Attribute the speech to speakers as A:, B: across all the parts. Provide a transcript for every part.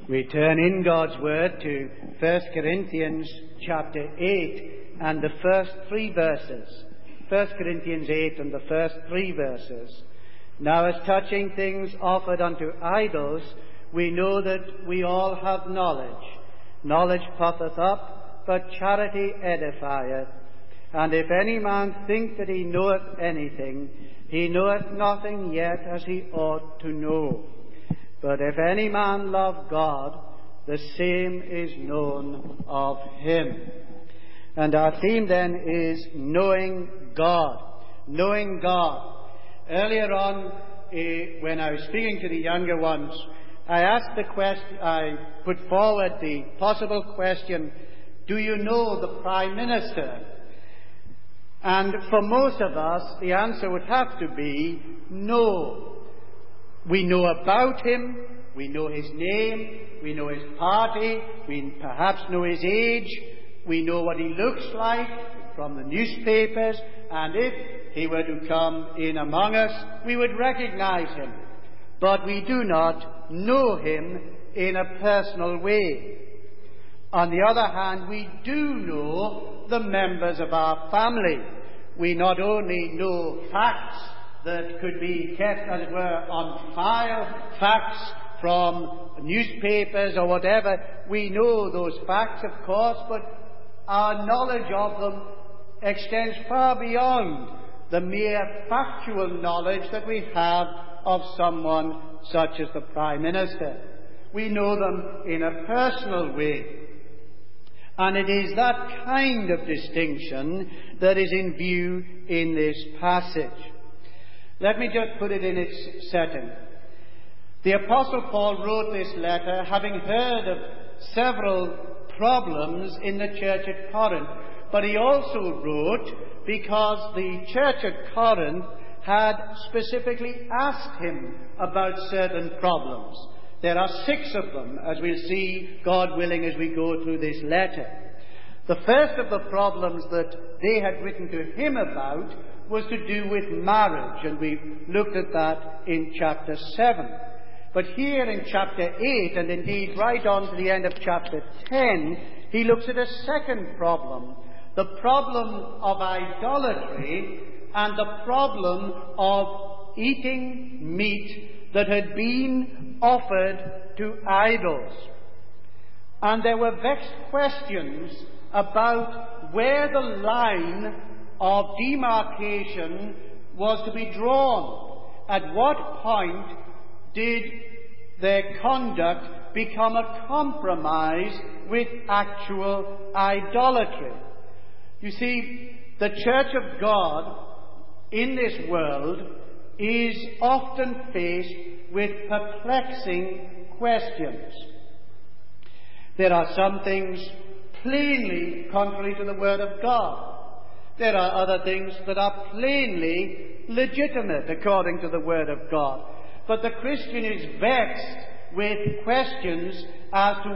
A: We turn in God's Word to 1 Corinthians chapter 8 and the first 3 verses. 1 Corinthians 8 and the first 3 verses. Now as touching things offered unto idols, we know that we all have knowledge. Knowledge puffeth up, but charity edifieth. And if any man think that he knoweth anything, he knoweth nothing yet as he ought to know. But if any man love God, the same is known of him. And our theme then is knowing God. Knowing God. Earlier on, when I was speaking to the younger ones, I put forward the possible question, do you know the Prime Minister? And for most of us, the answer would have to be no. We know about him, we know his name, we know his party, we perhaps know his age, we know what he looks like from the newspapers, and if he were to come in among us, we would recognize him. But we do not know him in a personal way. On the other hand, we do know the members of our family. We not only know facts that could be kept, as it were, on file, facts from newspapers or whatever. We know those facts, of course, but our knowledge of them extends far beyond the mere factual knowledge that we have of someone such as the Prime Minister. We know them in a personal way. And it is that kind of distinction that is in view in this passage. Let me just put it in its setting. The Apostle Paul wrote this letter having heard of several problems in the church at Corinth. But he also wrote because the church at Corinth had specifically asked him about certain problems. There are 6 of them, as we'll see, God willing, as we go through this letter. The first of the problems that they had written to him about was to do with marriage, and we looked at that in chapter 7. But here in chapter 8, and indeed right on to the end of chapter 10, he looks at a second problem, the problem of idolatry and the problem of eating meat that had been offered to idols. And there were vexed questions about where the line of demarcation was to be drawn. At what point did their conduct become a compromise with actual idolatry? You see, the Church of God in this world is often faced with perplexing questions. There are some things plainly contrary to the Word of God. There are other things that are plainly legitimate according to the Word of God. But the Christian is vexed with questions as to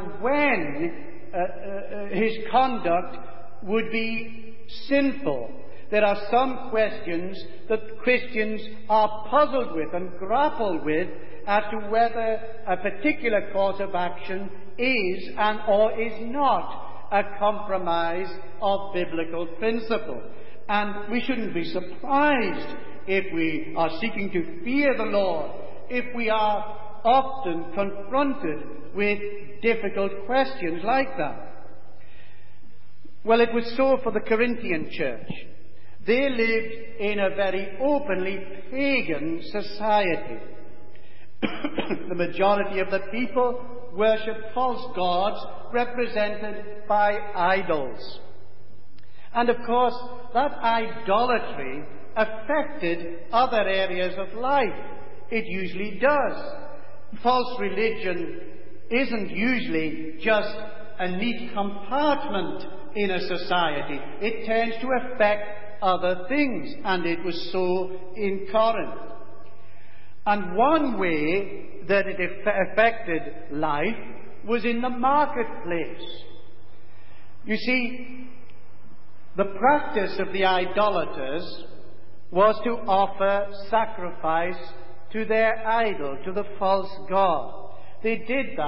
A: when his conduct would be sinful. There are some questions that Christians are puzzled with and grapple with as to whether a particular course of action is and or is not a compromise of biblical principle. And we shouldn't be surprised if we are seeking to fear the Lord, if we are often confronted with difficult questions like that. Well, it was so for the Corinthian church. They lived in a very openly pagan society. The majority of the people worshipped false gods represented by idols. And of course, that idolatry affected other areas of life. It usually does. False religion isn't usually just a neat compartment in a society. It tends to affect other things, and it was so in Corinth. And one way that it affected life was in the marketplace. You see, the practice of the idolaters was to offer sacrifice to their idol, to the false god. They did that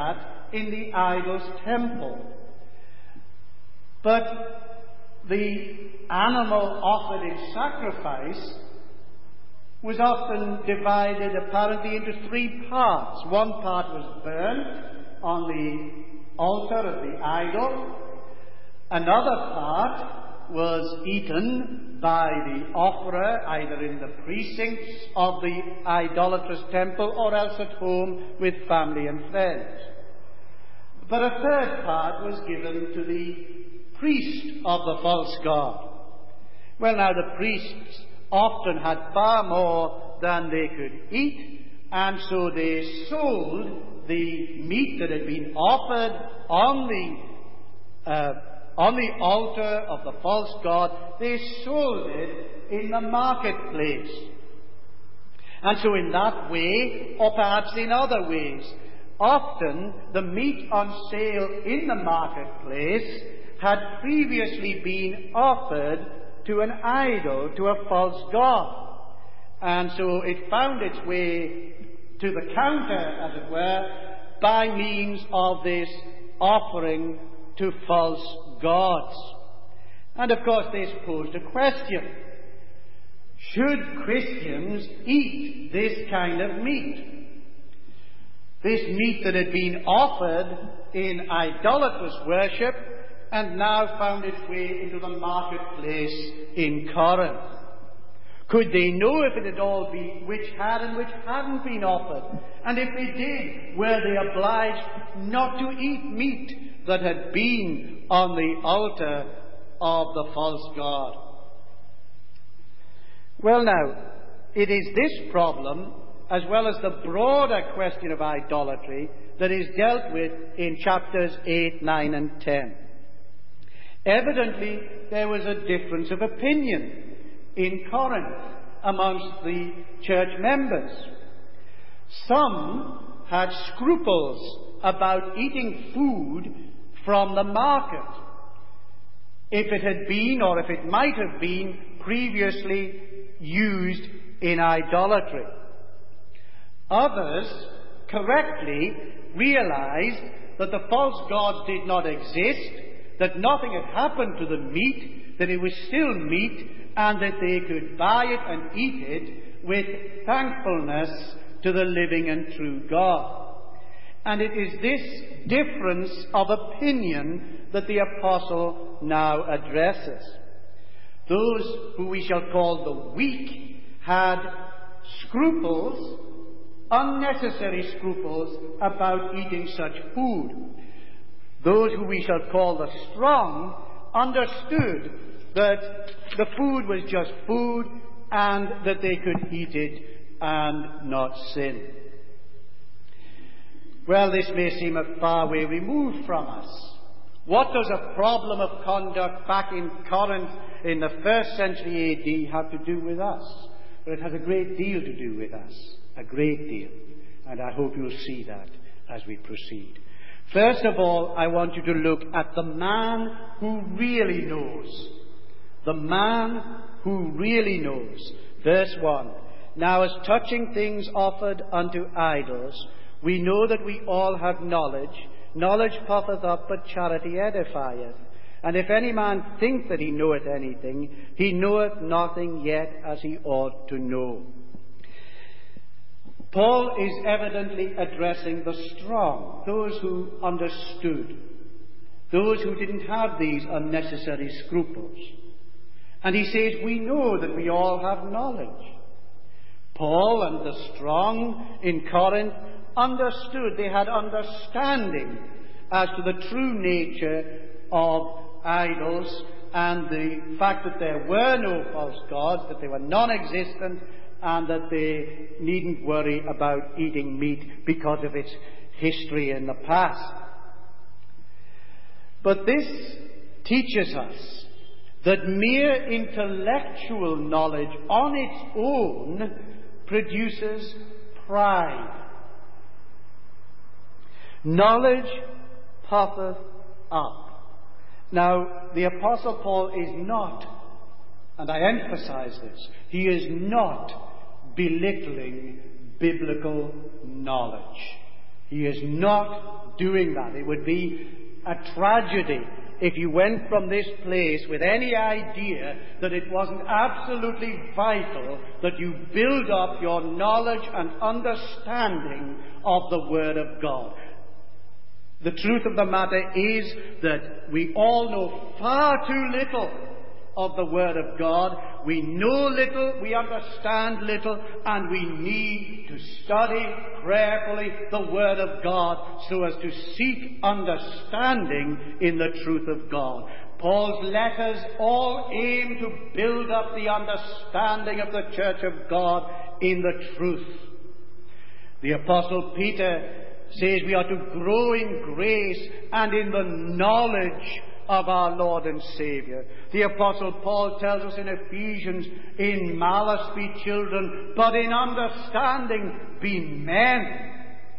A: in the idol's temple. But the animal offered in sacrifice was often divided apparently into three parts. One part was burnt on the altar of the idol. Another part was eaten by the offerer, either in the precincts of the idolatrous temple or else at home with family and friends. But a third part was given to the priest of the false god. Well, now the priests often had far more than they could eat, and so they sold the meat that had been offered on the altar of the false god. They sold it in the marketplace. And so in that way, or perhaps in other ways, often the meat on sale in the marketplace had previously been offered to an idol, to a false god. And so it found its way to the counter, as it were, by means of this offering to false gods. And of course this posed a question. Should Christians eat this kind of meat? This meat that had been offered in idolatrous worship and now found its way into the marketplace in Corinth. Could they know if it had all been, which had and which hadn't been offered? And if they did, were they obliged not to eat meat that had been on the altar of the false god? Well now, it is this problem, as well as the broader question of idolatry, that is dealt with in chapters 8, 9 and 10. Evidently, there was a difference of opinion in Corinth amongst the church members. Some had scruples about eating food from the market, if it had been, or if it might have been, previously used in idolatry. Others correctly realized that the false gods did not exist, that nothing had happened to the meat, that it was still meat, and that they could buy it and eat it with thankfulness to the living and true God. And it is this difference of opinion that the apostle now addresses. Those who we shall call the weak had scruples, unnecessary scruples, about eating such food. Those who we shall call the strong understood that the food was just food and that they could eat it and not sin. Well, this may seem a far way removed from us. What does a problem of conduct back in Corinth in the 1st century AD have to do with us? Well, it has a great deal to do with us. A great deal. And I hope you'll see that as we proceed. First of all, I want you to look at the man who really knows. The man who really knows. Verse 1. Now as touching things offered unto idols, we know that we all have knowledge. Knowledge puffeth up, but charity edifieth. And if any man think that he knoweth anything, he knoweth nothing yet as he ought to know. Paul is evidently addressing the strong, those who understood, those who didn't have these unnecessary scruples. And he says, we know that we all have knowledge. Paul and the strong in Corinth understood, they had understanding as to the true nature of idols and the fact that there were no false gods, that they were non-existent, and that they needn't worry about eating meat because of its history in the past. But this teaches us that mere intellectual knowledge on its own produces pride. Knowledge puffeth up. Now, the Apostle Paul is not, and I emphasize this, he is not belittling biblical knowledge. He is not doing that. It would be a tragedy if you went from this place with any idea that it wasn't absolutely vital that you build up your knowledge and understanding of the Word of God. The truth of the matter is that we all know far too little of the Word of God. We know little, we understand little, and we need to study prayerfully the Word of God so as to seek understanding in the truth of God. Paul's letters all aim to build up the understanding of the Church of God in the truth. The Apostle Peter says we are to grow in grace and in the knowledge of our Lord and Saviour. The Apostle Paul tells us in Ephesians, in malice be children, but in understanding be men.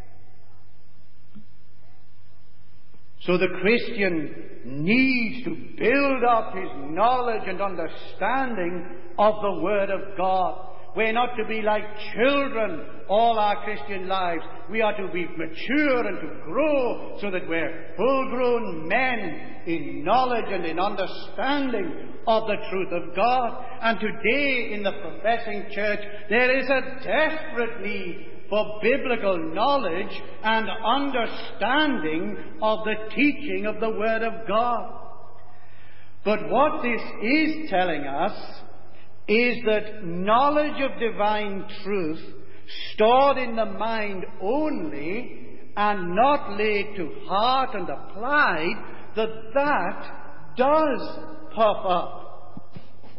A: So the Christian needs to build up his knowledge and understanding of the Word of God. We're not to be like children all our Christian lives. We are to be mature and to grow so that we're full-grown men in knowledge and in understanding of the truth of God. And today in the professing church, there is a desperate need for biblical knowledge and understanding of the teaching of the Word of God. But what this is telling us is that knowledge of divine truth, stored in the mind only and not laid to heart and applied, that does puff up.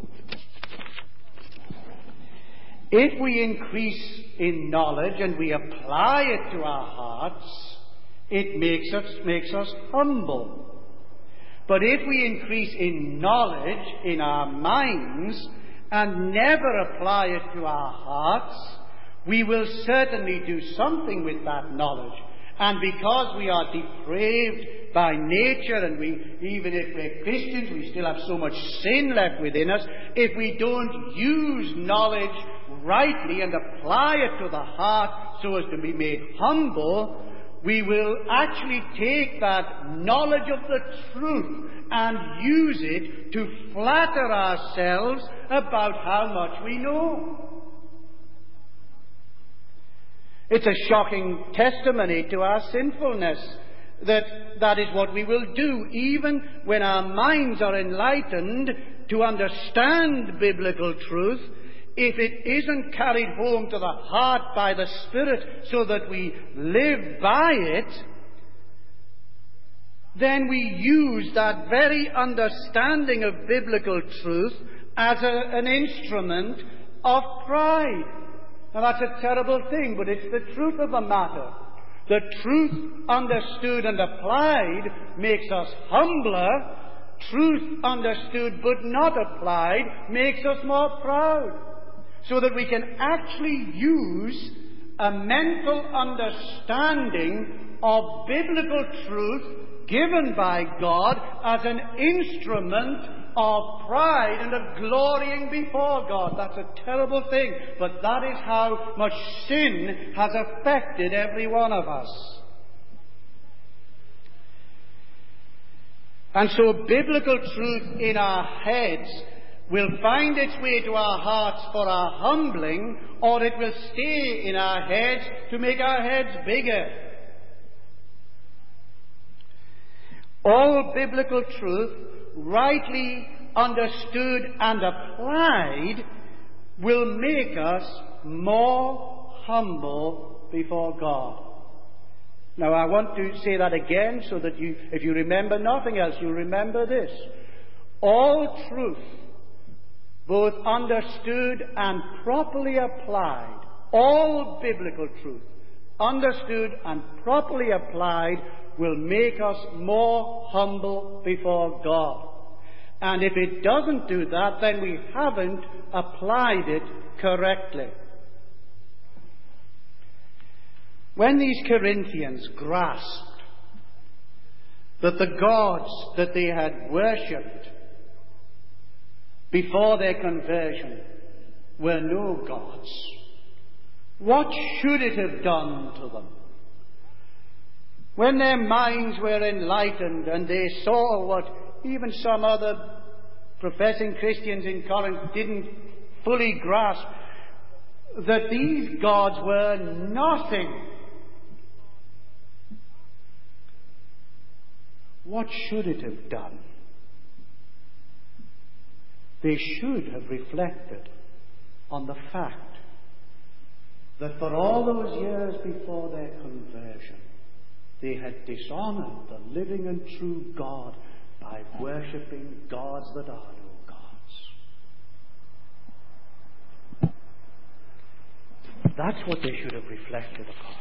A: If we increase in knowledge and we apply it to our hearts, it makes us humble. But if we increase in knowledge in our minds and never apply it to our hearts, we will certainly do something with that knowledge. And because we are depraved by nature, and even if we're Christians, we still have so much sin left within us, if we don't use knowledge rightly and apply it to the heart so as to be made humble, we will actually take that knowledge of the truth and use it to flatter ourselves about how much we know. It's a shocking testimony to our sinfulness that is what we will do, even when our minds are enlightened to understand biblical truth. If it isn't carried home to the heart by the Spirit so that we live by it, then we use that very understanding of biblical truth as an instrument of pride. Now that's a terrible thing, but it's the truth of the matter. The truth understood and applied makes us humbler. Truth understood but not applied makes us more proud. So that we can actually use a mental understanding of biblical truth given by God as an instrument of pride and of glorying before God. That's a terrible thing, but that is how much sin has affected every one of us. And so biblical truth in our heads will find its way to our hearts for our humbling, or it will stay in our heads to make our heads bigger. All biblical truth, rightly understood and applied, will make us more humble before God. Now I want to say that again so that if you remember nothing else, you'll remember this. All truth, both understood and properly applied, all biblical truth, understood and properly applied, will make us more humble before God. And if it doesn't do that, then we haven't applied it correctly. When these Corinthians grasped that the gods that they had worshipped before their conversion were no gods, what should it have done to them? when their minds were enlightened and they saw what even some other professing Christians in Corinth didn't fully grasp, that these gods were nothing, what should it have done? They should have reflected on the fact that for all those years before their conversion, they had dishonored the living and true God by worshipping gods that are no gods. That's what they should have reflected upon.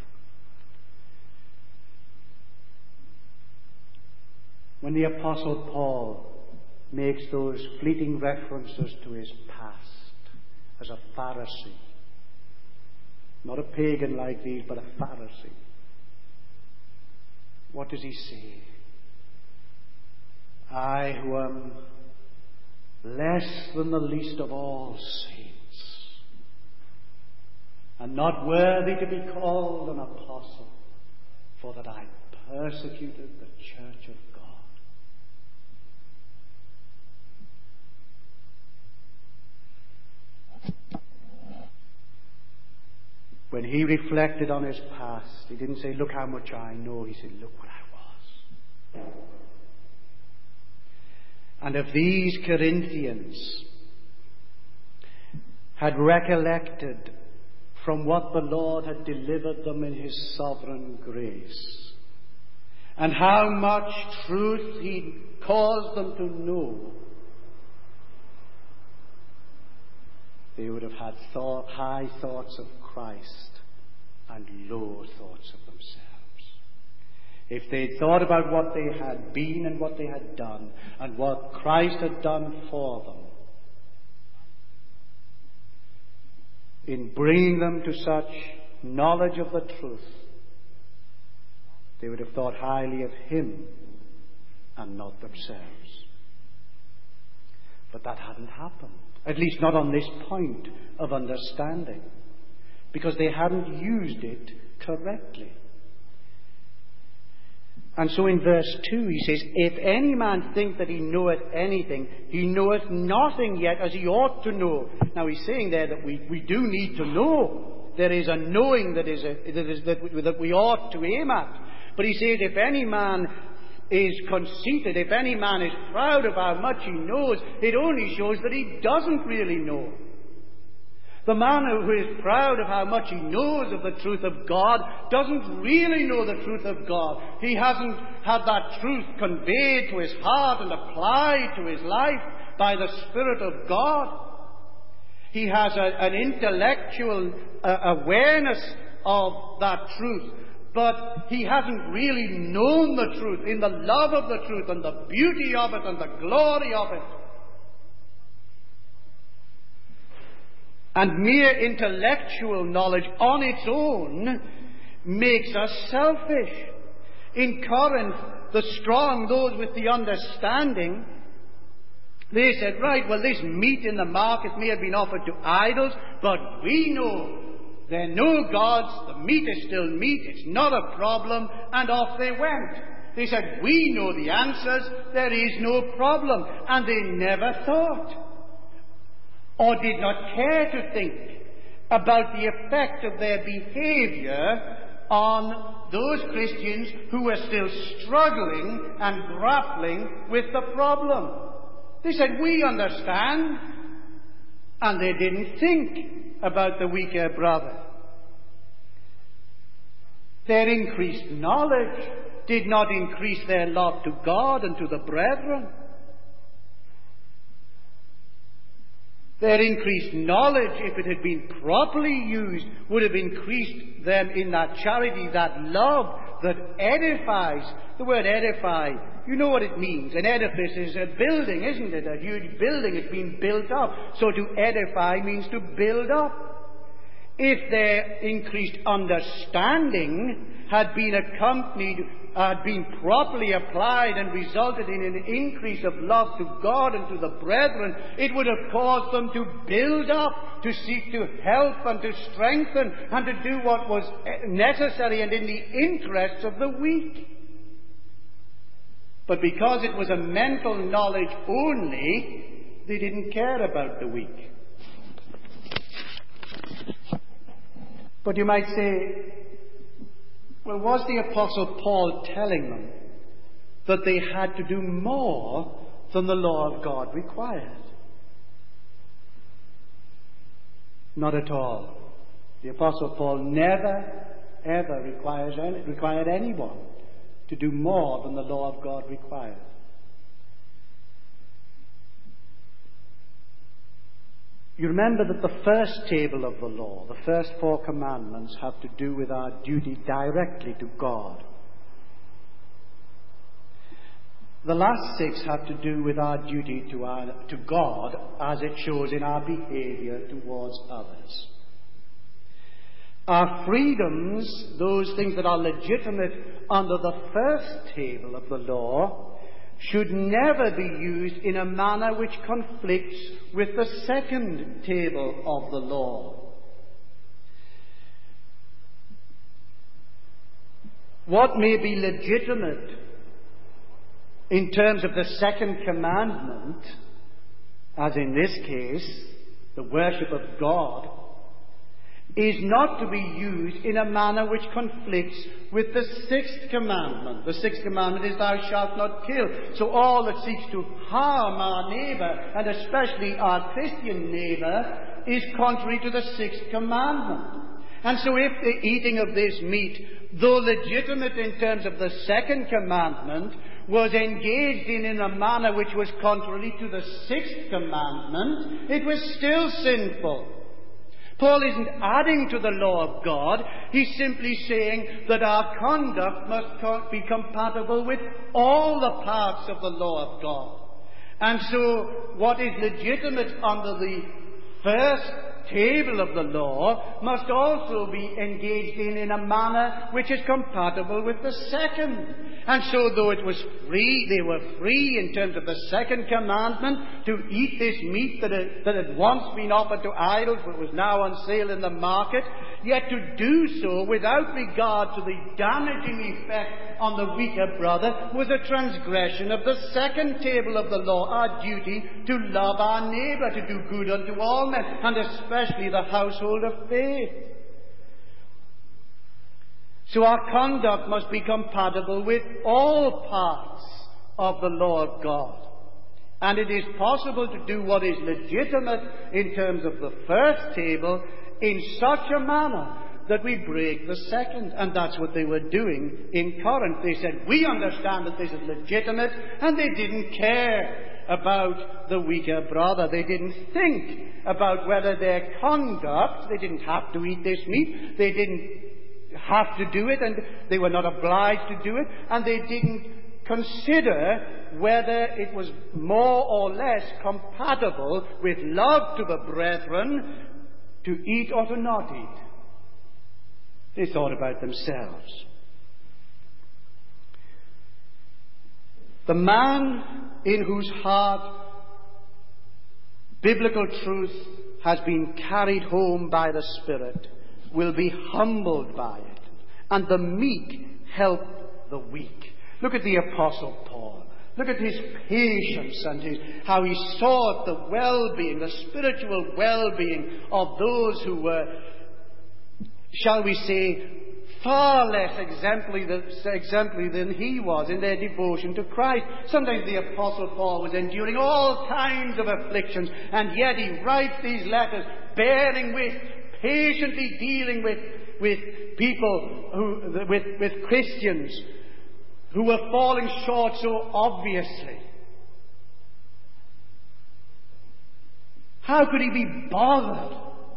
A: When the Apostle Paul makes those fleeting references to his past as a Pharisee, not a pagan like these, but a Pharisee, what does he say? I, who am less than the least of all saints, am not worthy to be called an apostle, for that I persecuted the church of God. When he reflected on his past, he didn't say, look how much I know. He said, look what I was. And if these Corinthians had recollected from what the Lord had delivered them in his sovereign grace, and how much truth he caused them to know, they would have had high thoughts of Christ and low thoughts of themselves. If they'd thought about what they had been and what they had done and what Christ had done for them, in bringing them to such knowledge of the truth, they would have thought highly of him and not themselves. But that hadn't happened. At least not on this point of understanding, because they hadn't used it correctly. And so in verse 2 he says, if any man think that he knoweth anything, he knoweth nothing yet as he ought to know. Now he's saying there that we do need to know. There is a knowing that we ought to aim at. But he says, if any man is conceited, if any man is proud of how much he knows, it only shows that he doesn't really know. The man who is proud of how much he knows of the truth of God doesn't really know the truth of God. He hasn't had that truth conveyed to his heart and applied to his life by the Spirit of God. He has an intellectual awareness of that truth, but he hasn't really known the truth in the love of the truth and the beauty of it and the glory of it. And mere intellectual knowledge on its own makes us selfish. In Corinth, the strong, those with the understanding, they said, right, well, this meat in the market may have been offered to idols, but we know they're no gods, the meat is still meat, it's not a problem, and off they went. They said, we know the answers, there is no problem. And they never thought, or did not care to think, about the effect of their behavior on those Christians who were still struggling and grappling with the problem. They said, we understand, and they didn't think about the weaker brother. Their increased knowledge did not increase their love to God and to the brethren. Their increased knowledge, if it had been properly used, would have increased them in that charity, that love that edifies. The word edify, you know what it means. An edifice is a building, isn't it? A huge building. It's been built up. So to edify means to build up. if their increased understanding had been properly applied and resulted in an increase of love to God and to the brethren, it would have caused them to build up, to seek to help and to strengthen and to do what was necessary and in the interests of the weak. But because it was a mental knowledge only, they didn't care about the weak. But you might say, well, was the Apostle Paul telling them that they had to do more than the law of God required? Not at all. The Apostle Paul never, ever required anyone to do more than the law of God required. You remember that the first table of the law, the first 4 commandments, have to do with our duty directly to God. The last 6 have to do with our duty to God as it shows in our behavior towards others. Our freedoms, those things that are legitimate under the first table of the law, should never be used in a manner which conflicts with the second table of the law. What may be legitimate in terms of the second commandment, as in this case, the worship of God, is not to be used in a manner which conflicts with the 6th commandment. The 6th commandment is, thou shalt not kill. So all that seeks to harm our neighbour, and especially our Christian neighbour, is contrary to the 6th commandment. And so if the eating of this meat, though legitimate in terms of the 2nd commandment, was engaged in a manner which was contrary to the 6th commandment, it was still sinful. Paul isn't adding to the law of God. He's simply saying that our conduct must be compatible with all the parts of the law of God. And so what is legitimate under the first table of the law must also be engaged in a manner which is compatible with the second. And so though it was free, they were free in terms of the 2nd commandment to eat this meat that had once been offered to idols but was now on sale in the market, yet to do so without regard to the damaging effect on the weaker brother was a transgression of the 2nd table of the law, our duty to love our neighbour, to do good unto all men, and especially the household of faith. So our conduct must be compatible with all parts of the law of God. And it is possible to do what is legitimate in terms of the first table in such a manner that we break the second. And that's what they were doing in Corinth. They said, we understand that this is legitimate, and they didn't care about the weaker brother. They didn't think about whether their conduct, they didn't have to eat this meat, they didn't have to do it, and they were not obliged to do it, and they didn't consider whether it was more or less compatible with love to the brethren to eat or to not eat. They thought about themselves. The man in whose heart biblical truth has been carried home by the Spirit will be humbled by it, and the meek help the weak. Look at the Apostle Paul. Look at his patience and how he sought the well-being, the spiritual well-being of those who were, shall we say, far less exemplary than he was in their devotion to Christ. Sometimes the Apostle Paul was enduring all kinds of afflictions, and yet he writes these letters bearing with, patiently dealing with people, with Christians who were falling short so obviously. How could he be bothered?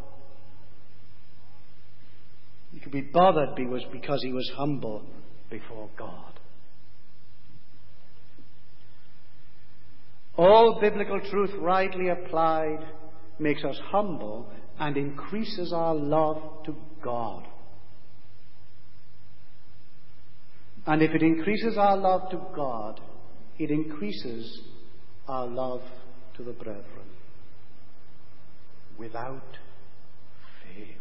A: He could be bothered because he was humble before God. All biblical truth rightly applied makes us humble and increases our love to God. And if it increases our love to God, it increases our love to the brethren without fail.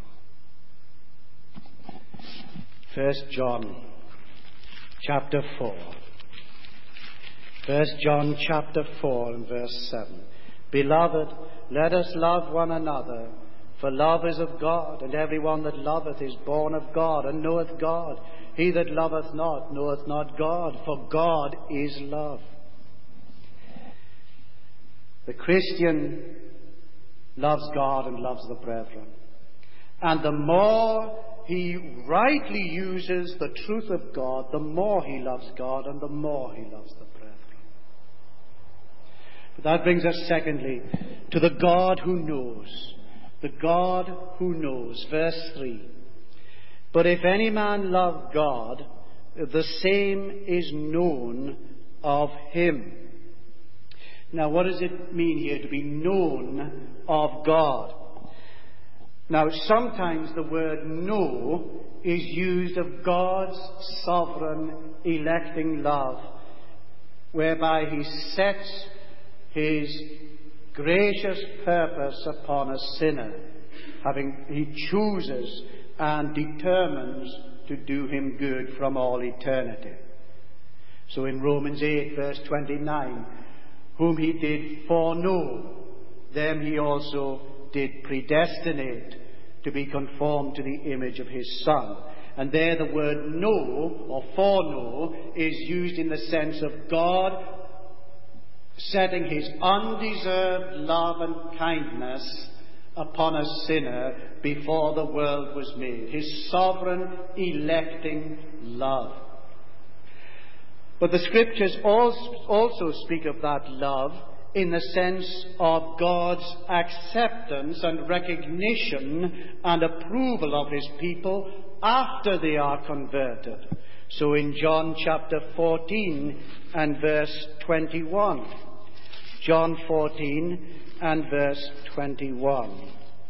A: 1 John chapter 4. 1 John chapter 4 and verse 7. Beloved, let us love one another, for love is of God, and everyone that loveth is born of God, and knoweth God. He that loveth not knoweth not God, for God is love. The Christian loves God and loves the brethren. And the more he rightly uses the truth of God, the more he loves God and the more he loves the brethren. But that brings us, secondly, to the God who knows. The God who knows. Verse 3. But if any man love God, the same is known of him. Now, what does it mean here to be known of God? Now, sometimes the word know is used of God's sovereign electing love, whereby he sets his gracious purpose upon a sinner. He chooses and determines to do him good from all eternity. So in Romans 8 verse 29, whom he did foreknow, them he also did predestinate to be conformed to the image of his Son. And there the word know or foreknow is used in the sense of God setting his undeserved love and kindness upon a sinner before the world was made. His sovereign electing love. But the Scriptures also speak of that love in the sense of God's acceptance and recognition and approval of his people after they are converted. So in John chapter 14 and verse 21. John 14 and verse 21.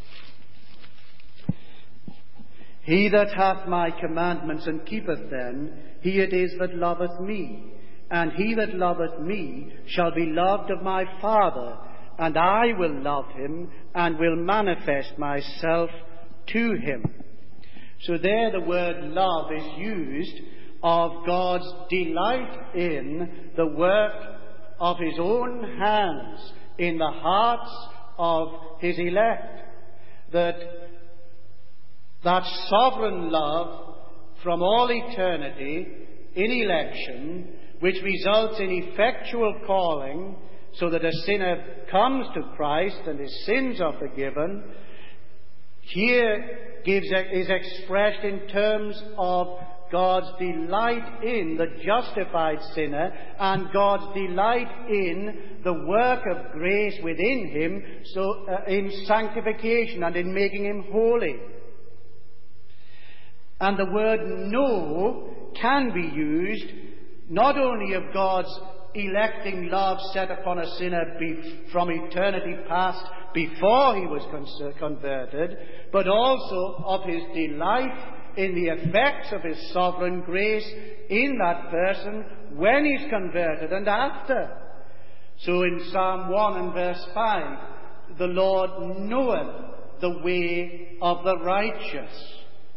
A: He that hath my commandments and keepeth them, he it is that loveth me. And he that loveth me shall be loved of my Father, and I will love him and will manifest myself to him. So there the word love is used of God's delight in the work of his own hands in the hearts of his elect. That sovereign love from all eternity in election, which results in effectual calling, so that a sinner comes to Christ and his sins are forgiven, here is expressed in terms of God's delight in the justified sinner and God's delight in the work of grace within him, so in sanctification and in making him holy. And the word know can be used not only of God's electing love set upon a sinner from eternity past before he was converted, but also of his delight in the effects of his sovereign grace in that person when he's converted and after. So in Psalm 1 and verse 5, the Lord knoweth the way of the righteous.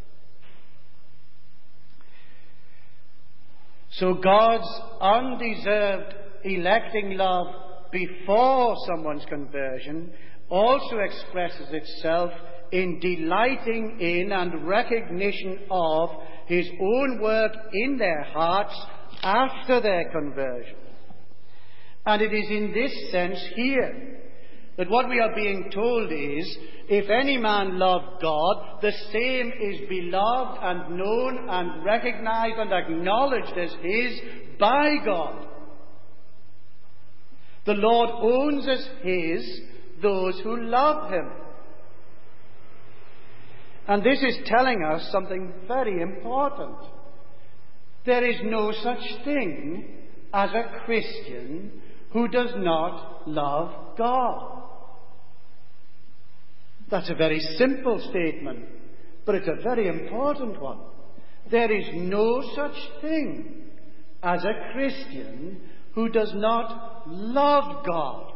A: So God's undeserved electing love before someone's conversion also expresses itself in delighting in and recognition of his own work in their hearts after their conversion. And it is in this sense here that what we are being told is, if any man love God, the same is beloved and known and recognized and acknowledged as his by God. The Lord owns as his those who love him. And this is telling us something very important. There is no such thing as a Christian who does not love God. That's a very simple statement, but it's a very important one. There is no such thing as a Christian who does not love God.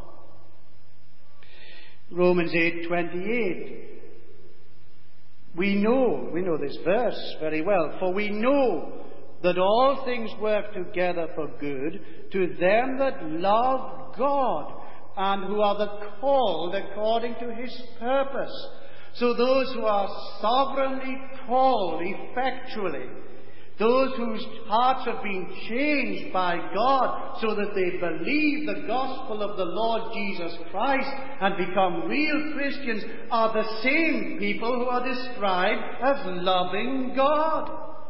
A: Romans 8:28. We know this verse very well. For we know that all things work together for good to them that love God and who are the called according to his purpose. So those who are sovereignly called effectually, those whose hearts have been changed by God so that they believe the gospel of the Lord Jesus Christ and become real Christians, are the same people who are described as loving God.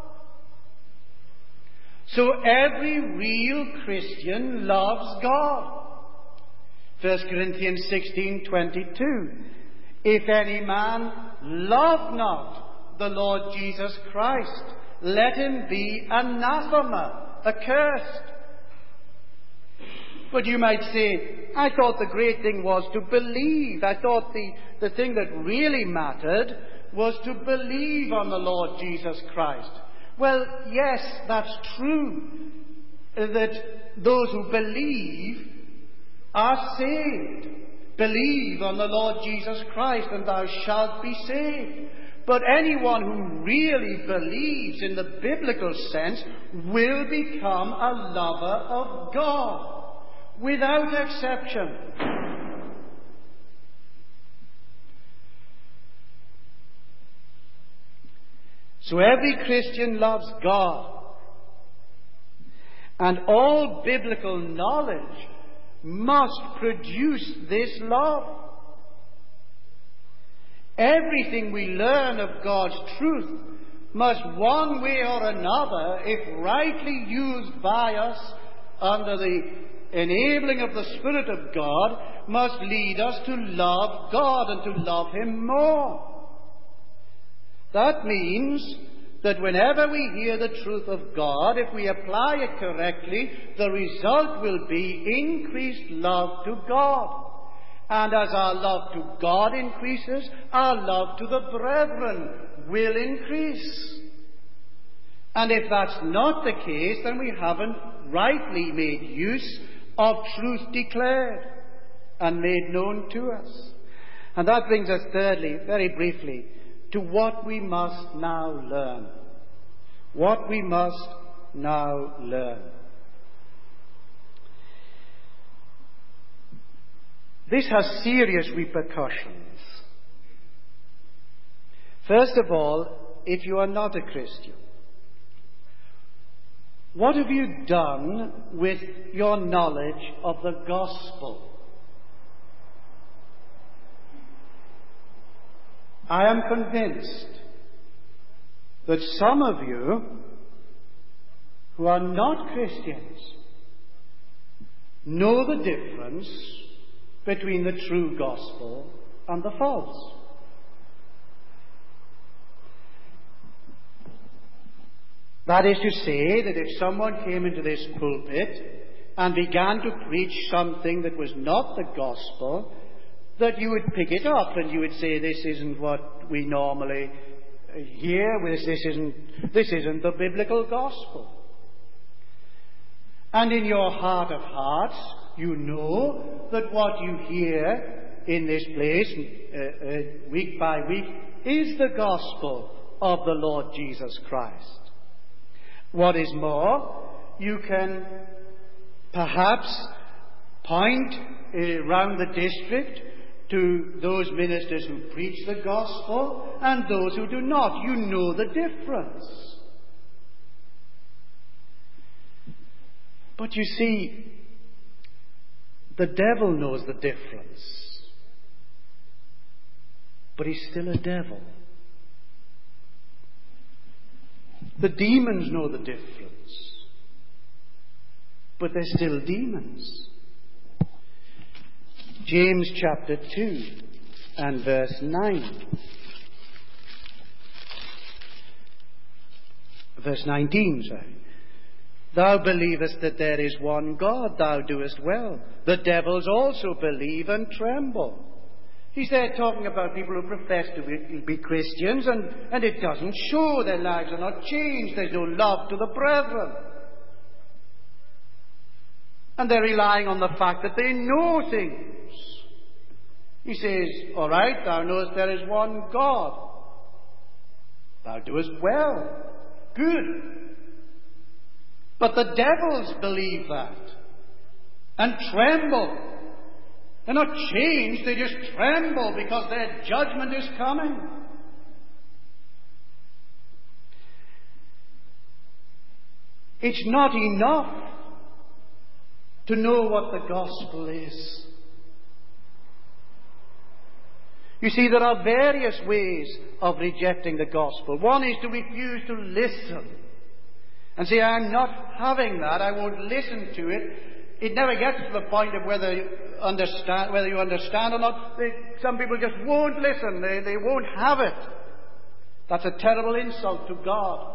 A: So every real Christian loves God. 1 Corinthians 16:22. If any man love not the Lord Jesus Christ, let him be anathema, accursed. But you might say, I thought the great thing was to believe. I thought the thing that really mattered was to believe on the Lord Jesus Christ. Well, yes, that's true, that those who believe are saved. Believe on the Lord Jesus Christ and thou shalt be saved. But anyone who really believes in the biblical sense will become a lover of God, without exception. So every Christian loves God, and all biblical knowledge must produce this love. Everything we learn of God's truth must, one way or another, if rightly used by us under the enabling of the Spirit of God, must lead us to love God and to love Him more. That means that whenever we hear the truth of God, if we apply it correctly, the result will be increased love to God. And as our love to God increases, our love to the brethren will increase. And if that's not the case, then we haven't rightly made use of truth declared and made known to us. And that brings us thirdly, very briefly, to what we must now learn. What we must now learn. This has serious repercussions. First of all, if you are not a Christian, what have you done with your knowledge of the gospel? I am convinced that some of you who are not Christians know the difference between the true gospel and the false. That is to say that if someone came into this pulpit and began to preach something that was not the gospel, that you would pick it up and you would say, this isn't what we normally hear, this isn't the biblical gospel. And in your heart of hearts, you know that what you hear in this place week by week is the gospel of the Lord Jesus Christ. What is more, you can perhaps point around the district to those ministers who preach the gospel and those who do not. You know the difference. But you see, the devil knows the difference. But he's still a devil. The demons know the difference. But they're still demons. James chapter 2 and verse 9. Verse 19, sorry. Thou believest that there is one God, thou doest well. The devils also believe and tremble. He's there talking about people who profess to be Christians, and it doesn't show. Their lives are not changed. There's no love to the brethren. And they're relying on the fact that they know things. He says, all right, thou knowest there is one God. Thou doest well. Good. But the devils believe that and tremble. They're not changed, they just tremble because their judgment is coming. It's not enough to know what the gospel is. You see, there are various ways of rejecting the gospel. One is to refuse to listen and say, I'm not having that, I won't listen to it. It never gets to the point of whether you understand or not. Some people just won't listen. They won't have it. That's a terrible insult to God.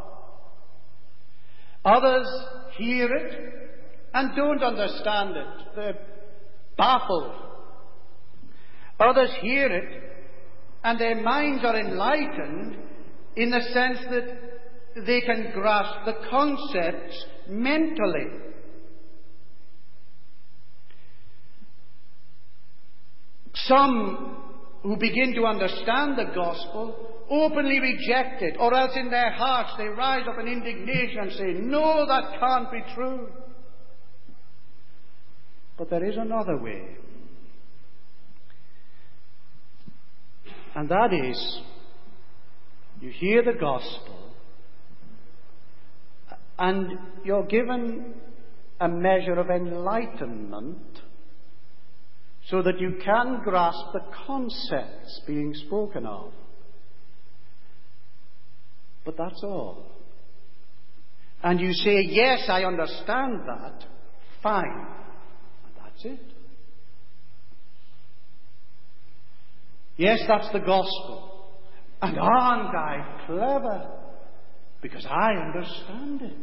A: Others hear it and don't understand it. They're baffled. Others hear it and their minds are enlightened in the sense that they can grasp the concepts mentally. Some who begin to understand the gospel openly reject it, or else in their hearts they rise up in indignation and say, no, that can't be true. But there is another way. And that is, you hear the gospel and you're given a measure of enlightenment so that you can grasp the concepts being spoken of. But that's all. And you say, yes, I understand that. Fine. And that's it. Yes, that's the gospel. And aren't I clever? Because I understand it.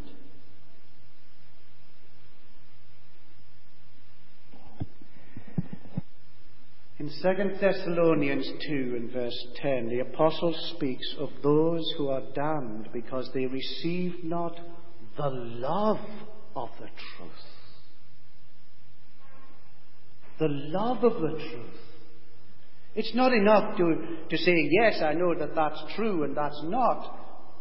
A: In 2 Thessalonians 2 and verse 10, the apostle speaks of those who are damned because they receive not the love of the truth. The love of the truth. It's not enough to say, yes, I know that that's true and that's not.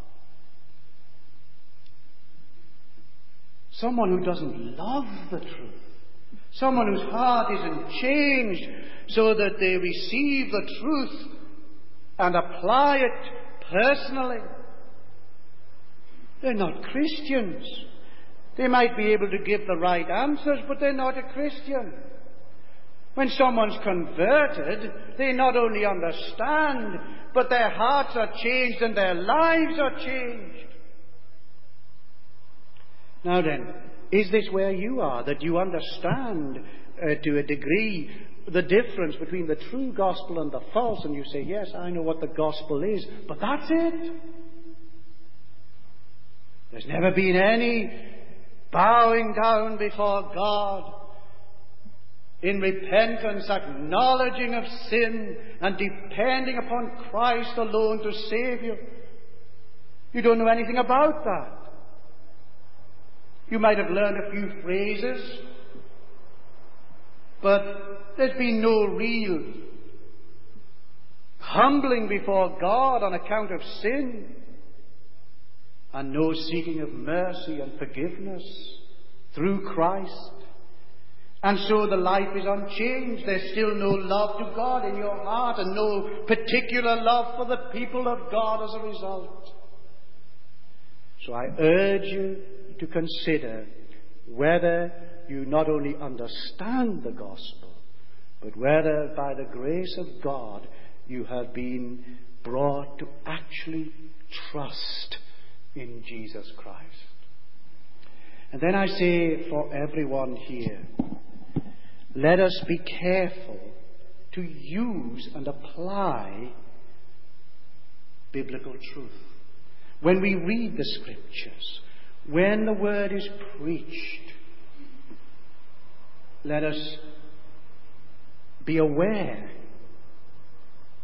A: Someone who doesn't love the truth. Someone whose heart isn't changed so that they receive the truth and apply it personally. They're not Christians. They might be able to give the right answers, but they're not a Christian. When someone's converted, they not only understand, but their hearts are changed and their lives are changed. Now then, is this where you are, that you understand to a degree the difference between the true gospel and the false, and you say, yes, I know what the gospel is, but that's it. There's never been any bowing down before God in repentance, acknowledging of sin, and depending upon Christ alone to save you. You don't know anything about that. You might have learned a few phrases, but there's been no real humbling before God on account of sin, and no seeking of mercy and forgiveness through Christ. And so the life is unchanged. There's still no love to God in your heart and no particular love for the people of God as a result. So I urge you to consider whether you not only understand the gospel, but whether by the grace of God you have been brought to actually trust in Jesus Christ. And then I say for everyone here, let us be careful to use and apply biblical truth. When we read the Scriptures, when the Word is preached, let us be aware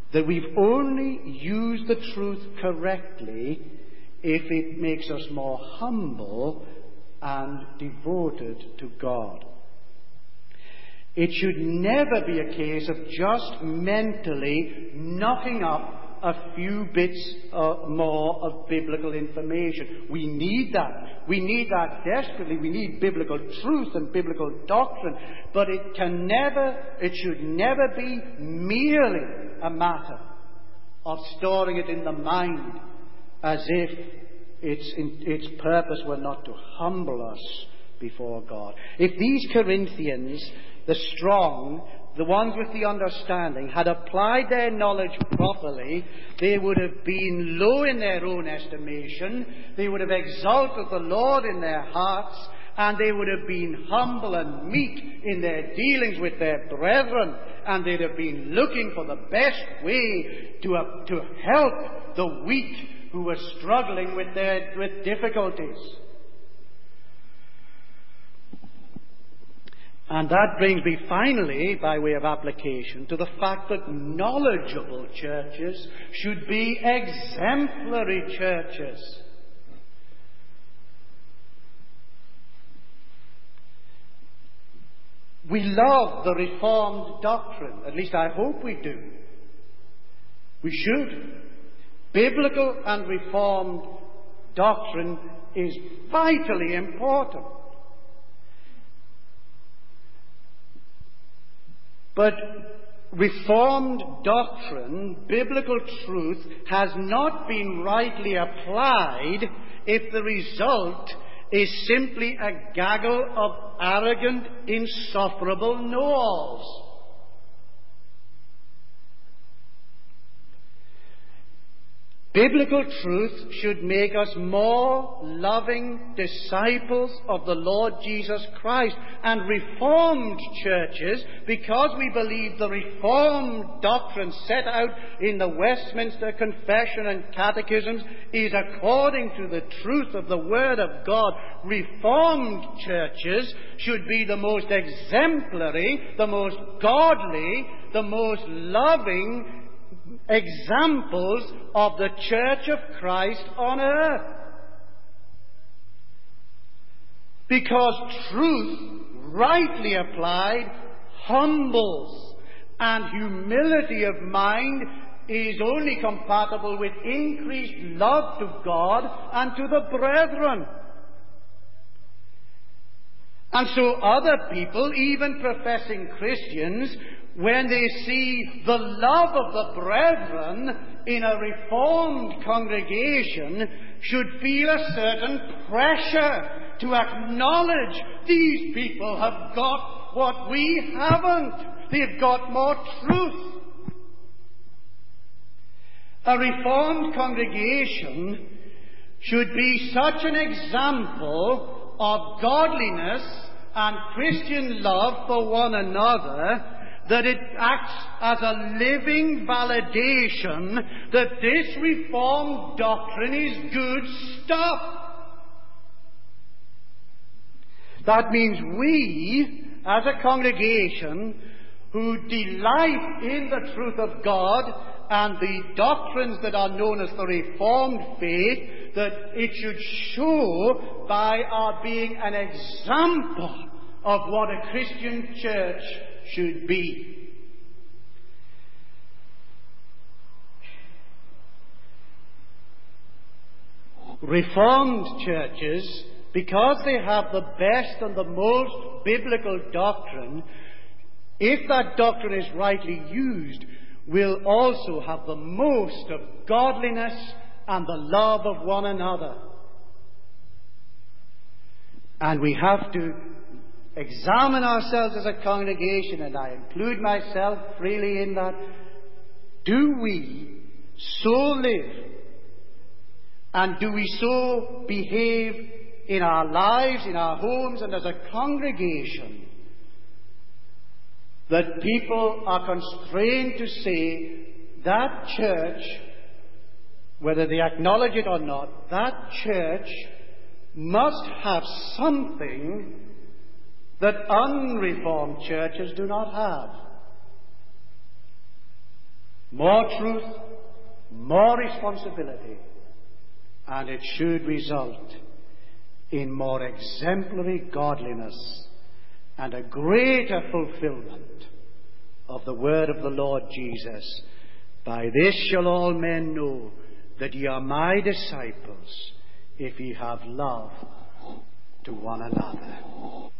A: that we've only used the truth correctly if it makes us more humble and devoted to God. It should never be a case of just mentally knocking up a few bits more of biblical information. We need that. We need that desperately. We need biblical truth and biblical doctrine. But it should never be merely a matter of storing it in the mind as if its purpose were not to humble us before God. If these Corinthians, the strong, the ones with the understanding, had applied their knowledge properly, they would have been low in their own estimation, they would have exalted the Lord in their hearts, and they would have been humble and meek in their dealings with their brethren, and they'd have been looking for the best way to help the weak who were struggling with difficulties. And that brings me finally, by way of application, to the fact that knowledgeable churches should be exemplary churches. We love the Reformed doctrine. At least I hope we do. We should. Biblical and Reformed doctrine is vitally important. But Reformed doctrine, biblical truth, has not been rightly applied if the result is simply a gaggle of arrogant, insufferable know-alls. Biblical truth should make us more loving disciples of the Lord Jesus Christ. And Reformed churches, because we believe the Reformed doctrine set out in the Westminster Confession and Catechisms is according to the truth of the Word of God, Reformed churches should be the most exemplary, the most godly, the most loving examples of the Church of Christ on earth. Because truth, rightly applied, humbles, and humility of mind is only compatible with increased love to God and to the brethren. And so other people, even professing Christians, when they see the love of the brethren in a Reformed congregation, should feel a certain pressure to acknowledge these people have got what we haven't. They've got more truth. A Reformed congregation should be such an example of godliness and Christian love for one another that it acts as a living validation that this Reformed doctrine is good stuff. That means we, as a congregation who delight in the truth of God and the doctrines that are known as the Reformed faith, that it should show by our being an example of what a Christian church should be. Reformed churches, because they have the best and the most biblical doctrine, if that doctrine is rightly used, will also have the most of godliness and the love of one another. And we have to examine ourselves as a congregation, and I include myself freely in that. Do we so live, and do we so behave in our lives, in our homes, and as a congregation, that people are constrained to say that church, whether they acknowledge it or not, that church must have something that unreformed churches do not have. more truth, more responsibility, and it should result in more exemplary godliness and a greater fulfillment of the word of the Lord Jesus. By this shall all men know that ye are my disciples, if ye have love to one another.